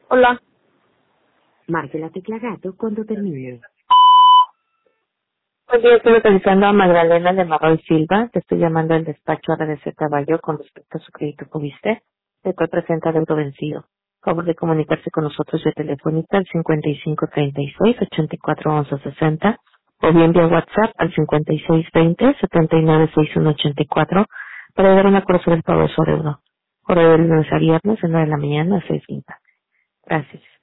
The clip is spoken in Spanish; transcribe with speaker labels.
Speaker 1: Hola.
Speaker 2: Marque la tecla gato cuando termine.
Speaker 1: Buen día, estoy localizando a Magdalena de Marroy Silva. Te estoy llamando al despacho RDC Caballo con respecto a su crédito con usted. Estoy presenta deuda vencido. Favor de comunicarse con nosotros vía telefónica al 5536-841160 o bien vía WhatsApp al 5620-796184 para dar una conocer el pago de su deuda. Horario de lunes a viernes de 9 de la mañana a 6:30. Gracias.